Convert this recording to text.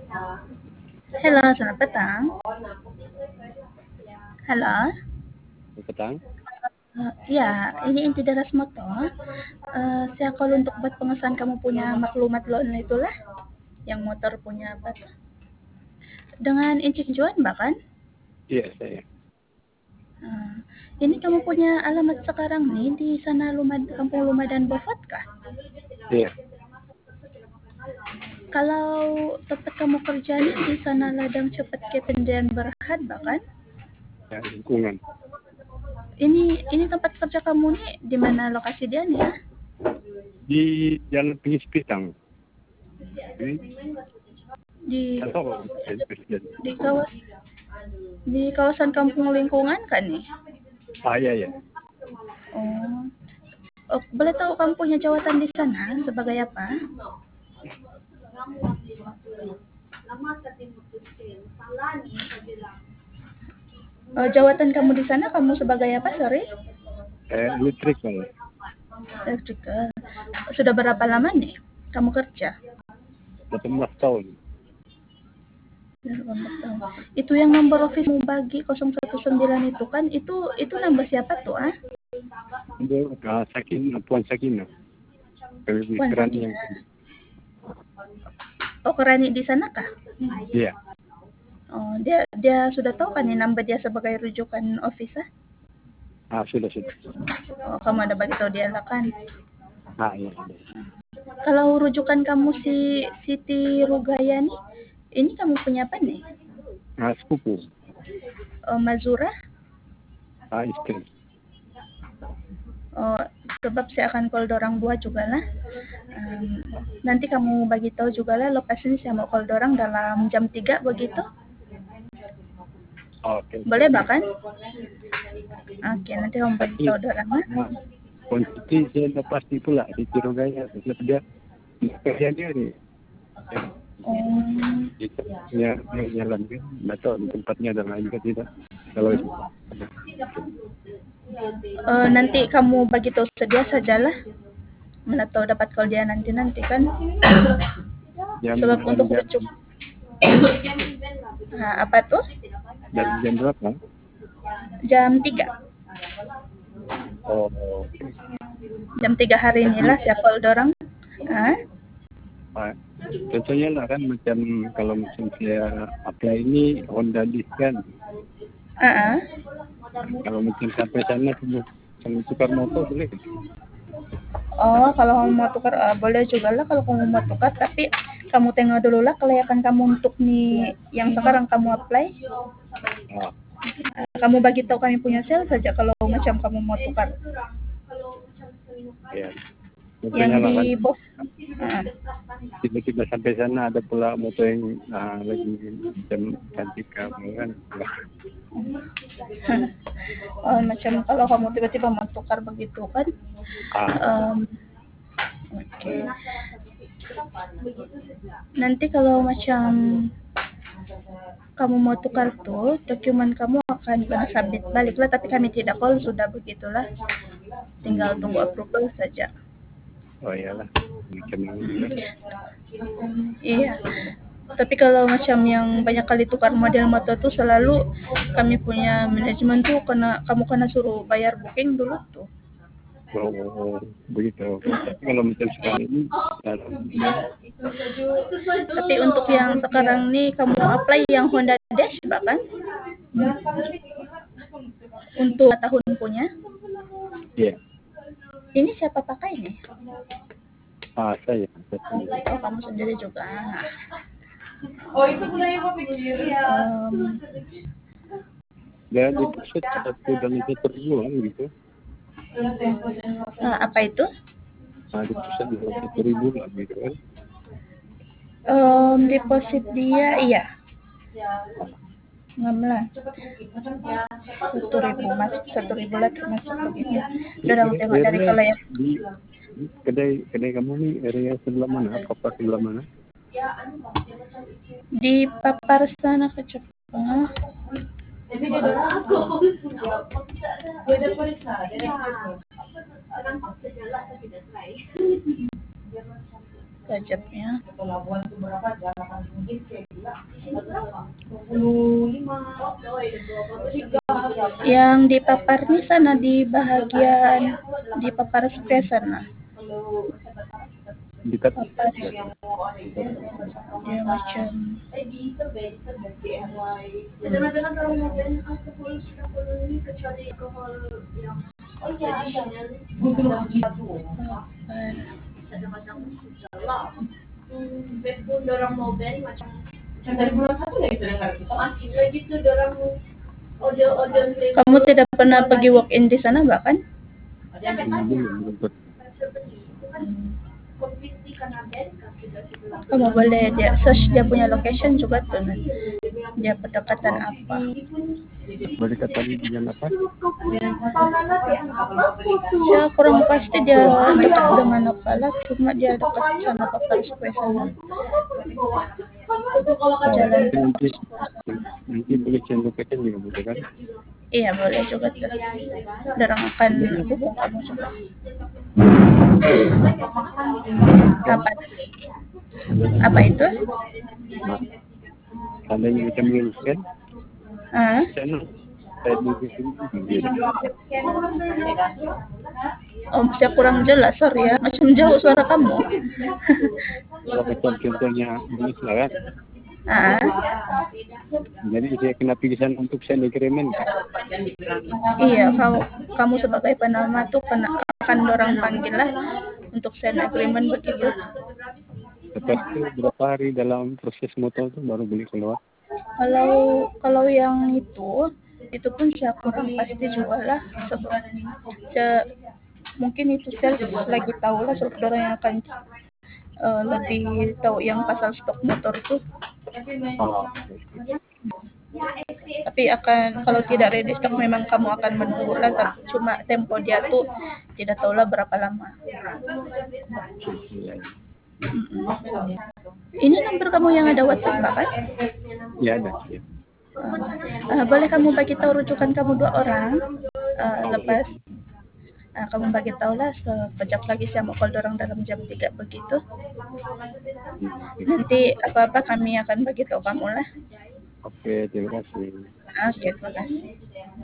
Halo, selamat petang. Halo. Petang. Ya, ini inti deras moto. Saya call untuk buat pengesahan kamu punya maklumat loan itulah, yang motor punya apa tuh? Dengan Incik Juan bahkan. Iya, saya. Eh, ini kamu punya alamat sekarang nih di sana Kampung Lumadan Bofat kah? Iya. Kalau tempat kamu kerja nih di sana Ladang Cepet Kependian Berhad bahkan. Ya, lingkungan. Ini tempat kerja kamu nih di mana lokasi dia nih ya? Di Jalan Pinggir Pitang. Di Atau di kawas di kawasan kampung lingkungan kan nih? iya, ya. Oh. Oh, boleh tahu kamu punya jawatan di sana sebagai apa? Jawatan kamu di sana kamu sebagai apa, sorry? Elektrik malah. Electrical. Sudah berapa lama nih kamu kerja? 18 tahun. 18 tahun. Itu yang nomor office mau bagi 019 itu kan itu nambah siapa tuh ah? Untuk Puan Sakina. Puan Keran Sakina. yang Oh, Kerani di sana kah? iya. Oh, dia sudah tahu kan nih nambah dia sebagai rujukan office ah? Sudah. Oh, kamu ada bagi tahu dia lah kan? Iya. Kalau rujukan kamu si Siti Rugaya nih, ini kamu punya apa nih? Sepupu. Mazura? Istri. Oh, sebab saya akan call dorang dua juga lah. Nanti kamu bagi tahu juga lah lokasinya saya mau call dorang dalam jam 3 begitu. Oke. Boleh bahkan? Oke, nanti kamu bagi tahu dorang lah. Kuantiti saya udah pasti pula di Tirogaya. Sebab dia kerjanya nih. Ya, jalan kan. Nggak tahu di tempatnya ada lain juga tidak. Kalau nanti kamu bagi tahu sedia sajalah. Mana tahu dapat call dia nanti kan. Sebab untuk rujuk. Apa tuh? Jam berapa? Jam 3. Oh. Jam 3 hari inilah saya call dorang. Contohnya lah kan macam kalau macam saya apply ini Honda Lease kan. Kalau macam sampai sana sama tukar motor boleh. Oh, kalau kamu mau tukar boleh juga lah kalau kamu mau tukar, tapi kamu tengok dulu lah kelayakan kamu untuk nih yang sekarang kamu apply. Kamu bagi tahu kami punya sales saja kalau macam kamu mau tukar. Ya. Yang di bos. Tiba-tiba sampai sana ada pula motor yang lagi macam cantik kamu kan. Macam kalau kamu tiba-tiba mau tukar begitu kan. Oke. Nanti kalau macam kamu mau tukar tuh, dokumen kamu akan kena submit balik lah, tapi kami tidak call, sudah begitulah. Tinggal tunggu approval saja. Oh iyalah. Iya. Tapi kalau macam yang banyak kali tukar model motor tuh selalu kami punya manajemen tuh kamu kena suruh bayar booking dulu tuh. Oh, begitu. Tapi kalau macam sekarang ini tapi untuk yang sekarang nih kamu apply yang Honda Dash bahkan untuk 2 tahun punya. Iya. Ini siapa pakai nih? Saya. Oh, kamu sendiri juga. Itu mulai apa pikir ya. Dan di pusat satu dan itu terjual gitu. Apa itu? Di pusat 1.000 lah gitu kan. Deposit dia iya. 16. 1.000 masuk 1.000 lagi masuk begitu. Udah tengok dari kalau ya. Kedai kamu nih area sebelah mana? Papar sebelah mana? Di Papar sana ke Jepang. budgetnya. Pelabuhan itu berapa jalan mungkin saya bilang 25 Yang dipaparnya sana di bahagian di papar spray sana. Dekat. Papar dia macam Kadang-kadang kalau mau ban alkohol ini kecuali alkohol yang tradisional kadang-kadang dalam ban pun dorang mau ban macam dari bulan 1 ya itu dengar itu. masih lagi tuh dorang audio Kamu tidak pernah pergi walk in di sana bahkan? Belum. completely kena ban sudah sebelah Kamu boleh dia search dia punya location juga tuh nanti. Dia pendekatan apa? Berdekatan dengan apa? Saya kurang pasti dia dekat dengan apa lah, cuma dia dekat sana papar spray sana. Jalan. Nanti boleh share location juga boleh kan? Iya boleh juga tuh. Dorang akan hubung kamu juga. Apa? Apa itu? Seandainya kita meluruskan, Ah, sana saya luruskan juga. saya kurang jelas, sorry ya. Macam jauh suara kamu. Kalau macam contohnya di Selatan, Ah, jadi saya kena pilihan untuk sign agreement. iya, kamu sebagai penama tuh akan dorang panggil lah untuk sign agreement begitu. Lepas itu berapa hari dalam proses motor itu baru boleh keluar? Kalau yang itu pun saya kurang pasti juga lah. Sebab mungkin itu sales lagi tahu lah, sebab dorang yang akan lebih tahu yang pasal stok motor tuh. Oh, Tapi kalau tidak ready stock memang kamu akan menunggu lah. Cuma tempo dia tuh tidak tahu lah berapa lama. Ini nomor kamu yang ada WhatsApp kan? ya ada. Ya. Boleh kamu bagi tahu rujukan kamu 2 orang. Lepas kamu bagi tahu lah, sekejap lagi saya mau call dorang dalam jam 3 begitu. Nanti apa-apa kami akan bagi tahu kamu lah. Oke, terima kasih. Oke, terima kasih.